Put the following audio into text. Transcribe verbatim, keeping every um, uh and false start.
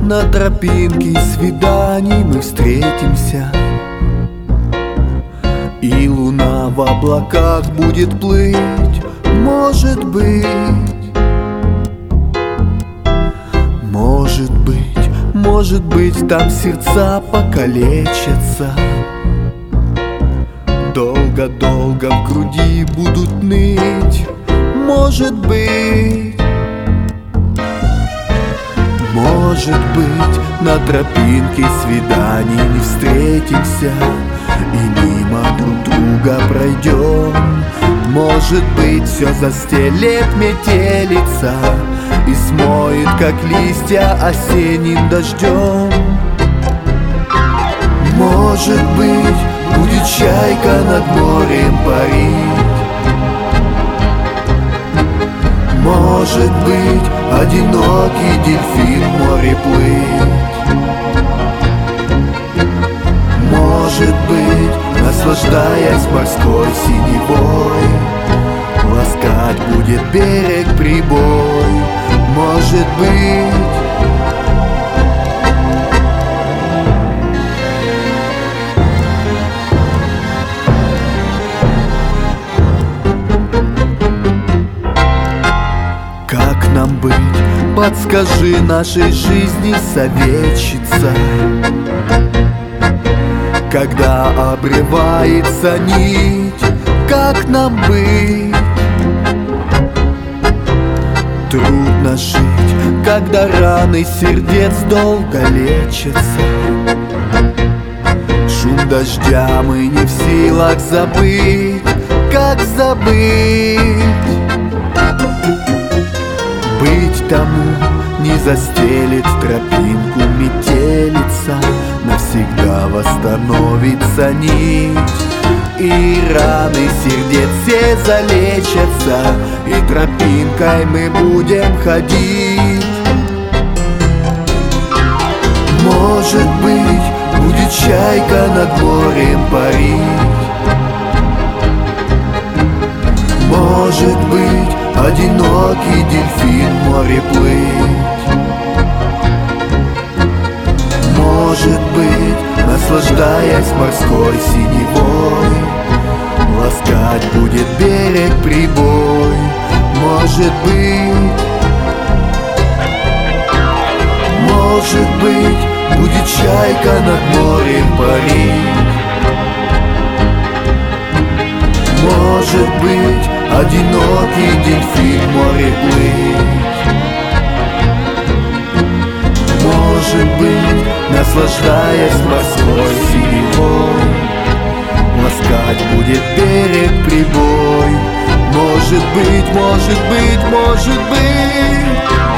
На тропинке свиданий мы встретимся, и луна в облаках будет плыть. Может быть, может быть, может быть, там сердца покалечатся. Долго-долго в груди будут ныть. Может быть, может быть, на тропинке свиданий не встретимся и мимо друг друга пройдем. Может быть, все застелет метелица и смоет, как листья, осенним дождем. Может быть, будет чайка над морем парить. Может быть, одинокий дельфин в море плыть. Может быть, наслаждаясь морской синевой, ласкать будет берег прибой. Может быть, как нам быть, подскажи нашей жизни, советчица. Когда обрывается нить, как нам быть? Трудно жить, когда раны сердец долго лечатся. Шум дождя мы не в силах забыть. Как забыть? Быть тому не застелит тропинку метелица, навсегда восстановится нить, и раны сердец все залечатся, и тропинкой мы будем ходить. Может быть, будет чайка над морем парить. Может быть, одинокий дельфин в море плыть. Может быть, наслаждаясь морской синевой, ласкать будет берег прибой. Может быть, может быть, будет чайка над морем парить. Может быть, одинокий дельфин в море плыть. Может быть, наслаждаясь морской синевой, ласкать будет берег прибой. Может быть, может быть, может быть.